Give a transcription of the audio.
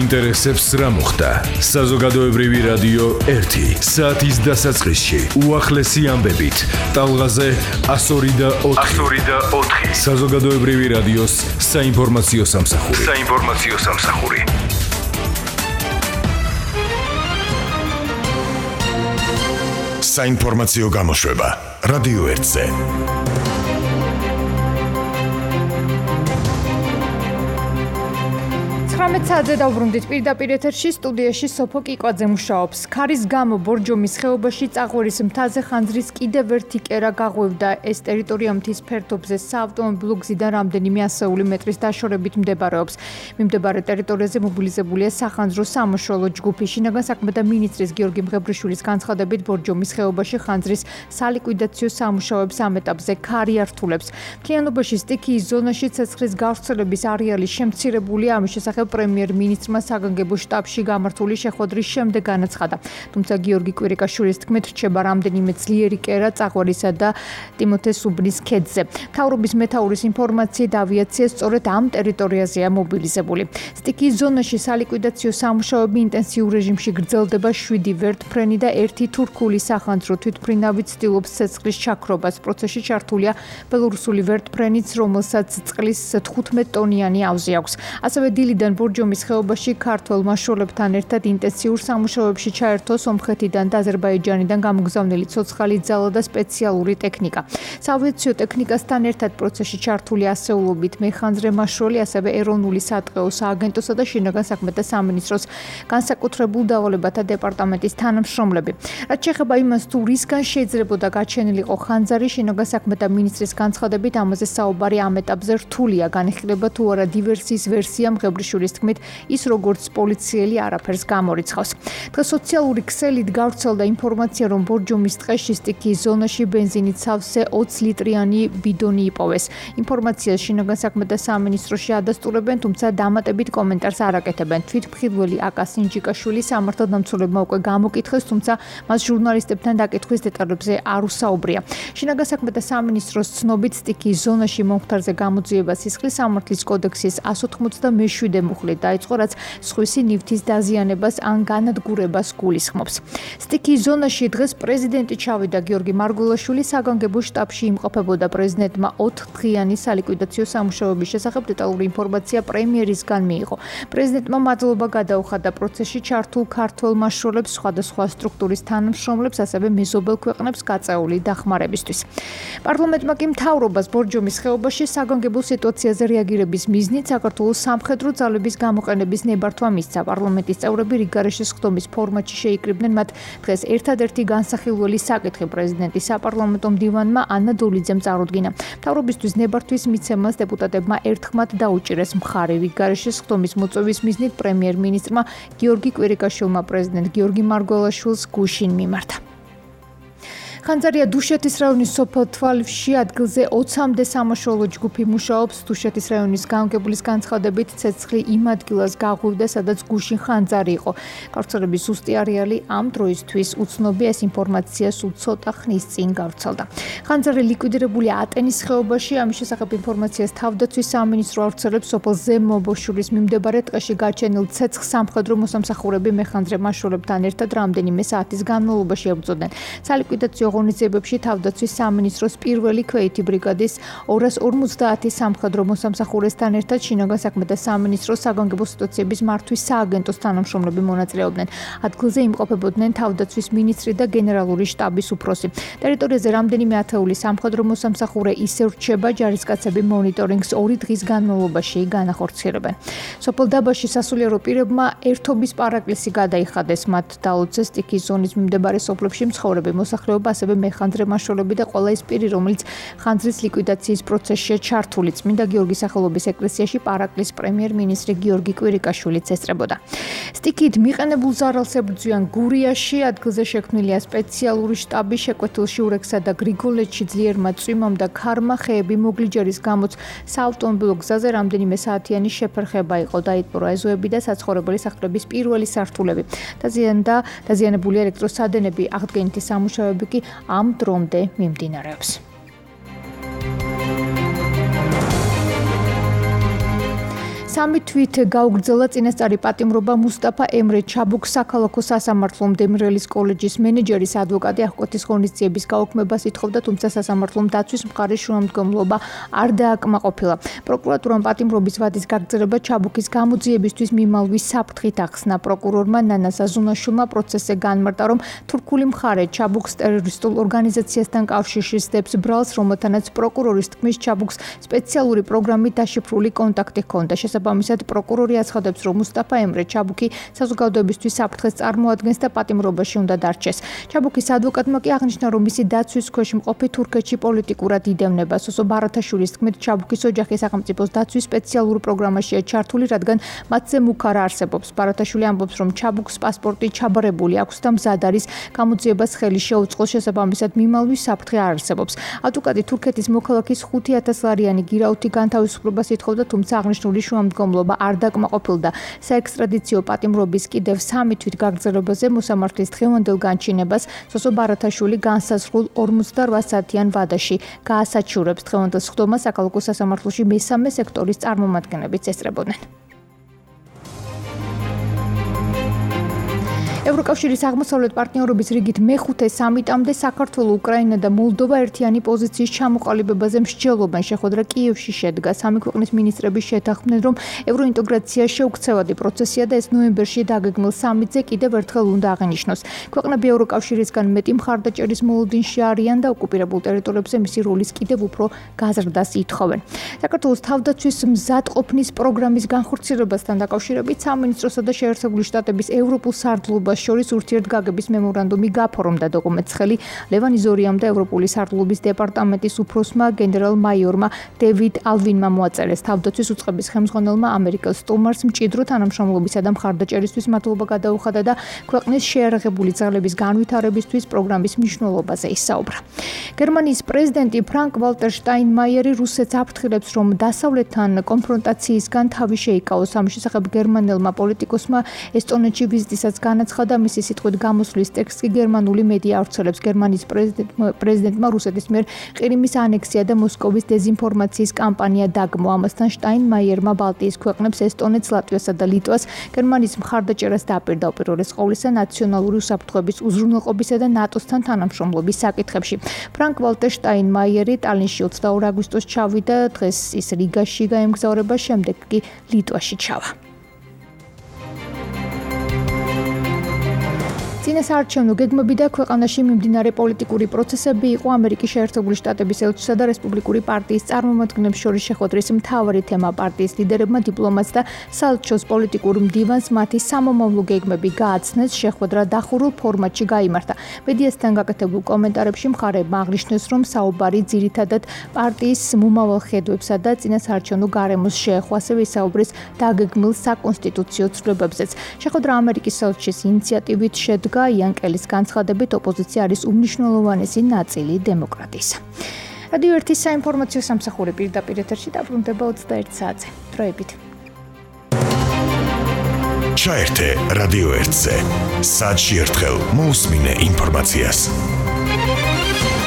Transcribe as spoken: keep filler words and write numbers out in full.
გაინტერესებს რა მოხდა? საზოგადოებრივი რადიო ერთი საათის დასაწყისში უახლესი ამბებით ტალღაზე ასორი და ოთხი. საზოგადოებრივი რადიოს საინფორმაციო სამსახური. საინფორმაციო სამსახური. საინფორმაციო გამოშვება რადიო ერთზე. ცხრამეტ საათზე დავბრუნდით პირდაპირ ეთერში სტუდიაში სოფო კიკვაძე მუშაობს. ქარის გამო ბორჯომის ხეობაში წაღვერის მთაზე ხანძრის კიდევ ერთი კერა გაღვევდა. ეს ტერიტორია მთის ფერდობზე საავტომობილო გზიდან რამდენიმე ასეული მეტრის დაშორებით მდებარეობს. მიმდებარე ტერიტორიაზე მობილიზებულია სახანძრო სამაშველო ჯგუფი. შინაგან საქმეთა მინისტრის გიორგი მღებრიშვილის განცხადებით ბორჯომის ხეობაში ხანძრის სალიკვიდაციო სამუშაოებს ამ ეტაპზე ქარი ართულებს. მთლიანობაში სტიქიის ზონაში ცეცხლის გავრცელების არეალი შემცირებულია. ამის შესახებ პრემიერ-მინისტრმა საგანგებო შტაბში გამართული შეხვედრის შემდეგ განაცხადა. თუმცა გიორგი კვირიკაშვილის თქმით რჩება რამდენიმე ძლიერი კერა წაღვერისა და ტიმოთე სუბნის ქედზე. მთავრობის მეთაურის ინფორმაციით ავიაცია სწორედ ამ ტერიტორიაზეა მობილიზებული. სტიქიის ზონაში სალიკვიდაციო სამუშაოები ინტენსიურ რეჟიმში გრძელდება. შვიდი ვერტფრენი და ერთი თურქული სახანძრო თვითმფრინავი ცდილობს ცეცხლის ჩაქრობას. პროცესში ჩართულია ბელორუსული ვერტფრენიც, რომელსაც წყლის თხუთმეტ ტონიანი ავზი აქვს. ასევე დილიდან ბორჯომის ხეობაში ქართველ მაშველებთან ერთად ინტენსიურ სამუშაოებში ჩაერთო სომხეთიდან და აზერბაიჯანიდან გამოგზავნილი ცოცხალი ძალა და სპეციალური ტექნიკა. საავიაციო ტექნიკასთან ერთად პროცესში ჩართული ასეულობით მეხანძრე მაშველი, ასევე ეროვნული სატყეო სააგენტოსა და შინაგან საქმეთა სამინისტროს განსაკუთრებულ დავალებათა დეპარტამენტის თანამშრომლები. რაც შეეხება იმას, თუ რისგან შეიძლებოდა გაჩენილიყო ხანძარი, შინაგან საქმეთა მინისტრის განცხადებით ამაზე საუბარი ამ ეტაპზე რთულია. განიხილება თუ არა დივერსიის ვერსია. მღებრიშვილის თქმით, ის როგორც პოლიციელი არაფერს გამორიცხავს. დღეს სოციალური ქსელით გავრცელდა ინფორმაცია, რომ ბორჯომის ტყეში სტიქიის ზონაში ბენზინით სავსე ოცი ლიტრიანი ბიდონი იპოვეს. ინფორმაციას შინაგან საქმეთა სამინისტროში ადასტურებენ, თუმცა დამატებით კომენტარს არ აკეთებენ. თვითმხილველი აკა სინჯიკაშვილი სამართალდამცველებმა უკვე გამოკითხეს, თუმცა მას ჟურნალისტებთან დაკითხვის დეტალებზე არ უსაუბრია. შინაგან საქმეთა სამინისტროს ცნობით სტიქიის ზონაში მომხდარზე გამოძიება სისხლის სამართლის კოდექსის εκατს ოცდამეშვიდე მუხლით დაიწყო, რაც სხვისი ნივთის დაზიანებას ან განადგურებას გულისხმობს. სტიქიის ზონაში დღეს პრეზიდენტი ჩავიდა. გიორგი მარგველაშვილი საგანგებო შტაბში იმყოფებოდა. პრეზიდენტმა ოთხდღიანი სალიკვიდაციო სამუშაოების შესახებ დეტალური ინფორმაცია პრემიერისგან მიიღო. პრეზიდენტმა მადლობა გადაუხადა პროცესში ჩართულ ქართველ მაშველებს, სხვადასხვა სტრუქტურის თანამშრომლებს, ასევე მეზობელ ქვეყნებს გაწეული დახმარებისთვის. პარლამენტმა კი მთავრობას ბორჯომის ხეობაში საგანგებო სიტუაციაზე რეაგირების მიზნით საქართველოს სამხედრო ძალების გამოყენების ნებართვა მისცა. პარლამენტის წევრები რიგგარეშე სხდომის ფორმატში შეიკრიბნენ მათ. დღეს ერთადერთი განსახილველი საკითხი პრეზიდენტის საპარლამენტო მდივანმა ანა დოლიძემ წარუდგინა. მთავრობისთვის ნებართვის მიცემას დეპუტატებმა ერთხმად დაუჭირეს მხარი. რიგგარეშე სხდომის მოწვევის მიზნით პრემიერ-მინისტრმა გიორგი კვირიკაშვილმა პრეზიდენტ გიორგი მარგველაშვილს გუშინ მიმართა. ხანძარია დუშეთის რაიონის სოფელ თვალივში ადგილზე ოცამდე სამაშველო ჯგუფი მუშაობს. დუშეთის რაიონის გამგებლის განცხადებით ცეცხლი იმ ადგილას გაღვივდა, სადაც გუშინ ხანძარი იყო. გავრცელების ზუსტი არეალი ამ დროისთვის უცნობია. ეს ინფორმაცია სულ ცოტა ხნის წინ გავრცელდა. ხანძარი ლიკვიდირებულია ატენის ხეობაში. ამის შესახებ ინფორმაციას თავდაცვის სამინისტრო ავრცელებს. სოფელ ზემობოშურის მიმდებარე ტყეში გაჩენილ ცეცხლს სამხედრო მოსამსახურები მეხანძრე მაშველებთან ერთად რამდენიმე საათის განმავლობაში ებრძოდნენ. სალიკვიდაციო ღონისძიებებში თავდაცვის სამინისტროს პირველი ქვეითი ბრიგადის ორას ორმოცდაათი სამხედრო მოსამსახურესთან ერთად შინაგან საქმეთა სამინისტროს საგანგებო სიტუაციების მართვის სააგენტოს თანამშრომლები მონაწილეობდნენ. ადგილზე იმყოფებოდნენ თავდაცვის მინისტრი და გენერალური შტაბის უფროსი. ტერიტორიაზე რამდენიმე ათეული სამხედრო მოსამსახურე ისევ რჩება. ჯარისკაცები მონიტორინგს ორი დღის განმავლობაში განახორციელებენ. სოფელ დაბაში სასულიერო პირებმა ერთობის პარაკლისი გადაიხადეს. მათ დაუწეს სტიქიის ზონის მიმდებარე სოფლებში მცხოვრები მოსახლეობა, ასევე მეხანძრე მაშველები და ყველა ის პირი, რომელიც ხანძრის ლიკვიდაციის პროცესშია ჩართული. წმინდა გიორგის სახელობის ეკლესიაში პარაკლის პრემიერ-მინისტრი გიორგი კვირიკაშვილიც ესწრებოდა. სტიქიით მიყენებულ ზარალს ებრძვიან გურიაში. ადგილზე შექმნილია სპეციალური შტაბი. შეკვეთილში, ურექსა და გრიგოლეთში ძლიერმა წვიმამ და ქარმა ხეები მოგლიჯერის გამოც საავტომობილო გზაზე რამდენიმე საათიანი შეფერხება იყო. დაიტბორა ეზოები და საცხოვრებელი სახლების პირველი სართულები. დაზიანდა დაზიანებულია ელექტროსადენები. აღდგენითი სამუშაოები კი ამ დრომდე მიმდინარეობს. სამი თვით გაუგრძელა წინასწარი პატიმრობა მუსტაფა ემრე ჩაბუქს საქალაქო სასამართლო მდემრელის კოლეჯის მენეჯერის ადვოკატი ახკოთის ღონისძიების გაუქმებას ითხოვდა, თუმცა სასამართლომ დაცვის მხარის შუამდგომლობა არ დააკმაყოფილა. პროკურატურამ პატიმრობის ვადის გაგრძელება ჩაბუქის გამოძიებისთვის მიმალვის საფრთხით ახსნა. პროკურორმა ნანა საზუნაშვილმა პროცესზე განმარტა, რომ თურქული მხარე ჩაბუქს ტერორისტულ ორგანიზაციასთან კავშირში სდებს ბრალს, რომელთანაც პროკურორის თქმის ჩაბუქს სპეციალური პროგრამით დაშიფრული კონტაქტი ჰქონდა. შესაბამისად, პროკურორი აცხადებს, რომ მუსტაფა ემრე ჩაბუქი საზოგადოებისთვის საფრთხეს წარმოადგენს და პატიმრობაში უნდა დარჩეს. ჩაბუქის ადვოკატმა კი აღნიშნა, რომ მისი დაცვის ქვეშ მყოფი თურქეთში პოლიტიკურად იდევნება. სოსო ბარათაშვილის თქმით, ჩაბუქის ოჯახი სახელმწიფოს დაცვის სპეციალურ პროგრამაშია ჩართული, რადგან მათზე მუქარა არსებობს. ბარათაშვილი ამბობს, რომ ჩაბუქს პასპორტი ჩაბარებული აქვს და მზად არის გამოძიებას ხელი შეუწყოს, შესაბამისად მიმალვის საფრთხე არ არსებობს. ადვოკატი თურქეთის მოქალაქის ხუთი ათას ლარიანი გირაუთი განთავისუფლებას ითხოვდა, თუმცა აღნიშნული შუამდგომლობა არ დაკმაყოფილდა. საექსტრადიციო პატიმრობის კიდევ სამი თვით გაგრძელებაზე მოსამართლის დღევანდელ განჩინებას სოსო ბარათაშვილი განსაზღვრულ ორმოცდაოთხ საათიან ვადაში გაასაჩივრებს. დღევანდელ სხდომას საქალაქო სასამართლოში მესამე სექტორის წარმომადგენლებიც ესწრებოდნენ. ევროკავშირის აღმოსავლეთ პარტნიორობის რიგით მეხუთე სამიტამდე საქართველო, უკრაინა და მოლდოვა ერთიანი პოზიციის ჩამოყალიბებაზე მსჯელობენ. შეხვედრა კიევში შედგა. სამი ქვეყნის მინისტრები შეთანხმდნენ, რომ ევროინტეგრაცია შეუქცევადი პროცესია და ეს ნოემბერში დაგეგმილ სამიტზე კიდევ ერთხელ უნდა აღინიშნოს. ქვეყნები ევროკავშირისგან მეტი მხარდაჭერის მოლოდინში არიან და ოკუპირებულ ტერიტორიებზე მისი როლის კიდევ უფრო გაზრდას ითხოვენ. საქართველოს თავდაცვის მზადყოფნის პროგრამის განხორციელებასთან დაკავშირებით სამინისტროსა და შეერთებული შტატების ევროპულ სარდლობას შორის ურთიერთგაგების მემორანდუმი გაფორმდა. დოკუმენტს ხელი ლევან იზორიამ და ევროპული სარდლობის დეპარტამენტის უფროსმა გენერალ-მაიორმა დევიდ ალვინმა მოაწერეს. თავდაცვის უწყების ხელმძღვანელმა ამერიკელ სტუმარს მჭიდრო თანამშრომლობისა და მხარდაჭერისთვის მადლობა გადაუხადა და ქვეყნის შეიარაღებული ძალების განვითარებისთვის პროგრამის მნიშვნელობაზე ისაუბრა. გერმანიის პრეზიდენტი ფრანკ ვალტერ შტაინმაიერი რუსეთს აფრთხილებს, რომ დასავლეთთან კონფრონტაციისგან თავი შეიკავოს. ამ შესახებ გერმანელმა პოლიტიკოსმა ესტონეთში ვიზიტისაც განაცხადა და მისი სიტყვით გამოსვლის ტექსტი გერმანული მედია ავრცელებს. გერმანიის პრეზიდენტმა რუსეთის მიერ ყირიმის ანექსია და მოსკოვის დეზინფორმაციის კამპანია დაგმო. ამასთან შტაინმაიერმა ბალტიის ქვეყნებს ესტონეთს, ლატვიასა და ლიტვას გერმანიის მხარდაჭერას დაპირდა უპირველეს ყოვლისა ნაციონალური უსაფრთხოების უზრუნველყოფისა და ნატოსთან თანამშრომლობის საკითხებში. ფრანკ ვალტერ შტაინმაიერი ტალინში ოცდაორი აგვისტოს ჩავიდა, დღეს ის რიგაში გაემგზავრება, შემდეგ კი ლიტვაში ჩავა. წინასაარჩევნო გეგმები და ქვეყანაში მიმდინარე პოლიტიკური პროცესები იყო ამერიკის შეერთებული შტატების ელჩისა და რესპუბლიკური პარტიის წარმომადგენლებს შორის შეხვედრის მთავარი თემა. პარტიის ლიდერებმა დიპლომატს და საელჩოს პოლიტიკურ მდივანს მათი სამომავლო გეგმები გააცნეს. შეხვედრა დახურულ ფორმატში გაიმართა. მედიასთან გაკეთებულ კომენტარებში მხარეებმა აღნიშნეს, რომ საუბარი ძირითადად პარტიის მომავალ ხედვებსა და წინასაარჩევნო გარემოს შეეხო, ასევე ისაუბრის დაგეგმილ საკონსტიტუციო ცვლილებებზეც. შეხვედრა ამერიკის საელჩის ინიციატივით შედგა. იან კელის განცხადებით, ოპოზიცია არის უმნიშვნელოვანესი ნაწილი დემოკრატიისა. რადიო ერთის საინფორმაციო სამსახური პირდაპირ ეთერში დაბრუნდება ოცდაერთ საათზე. დროებით. ჩაერთე რადიო ერთზე. საათში ერთხელ მოусმინე ინფორმაციას.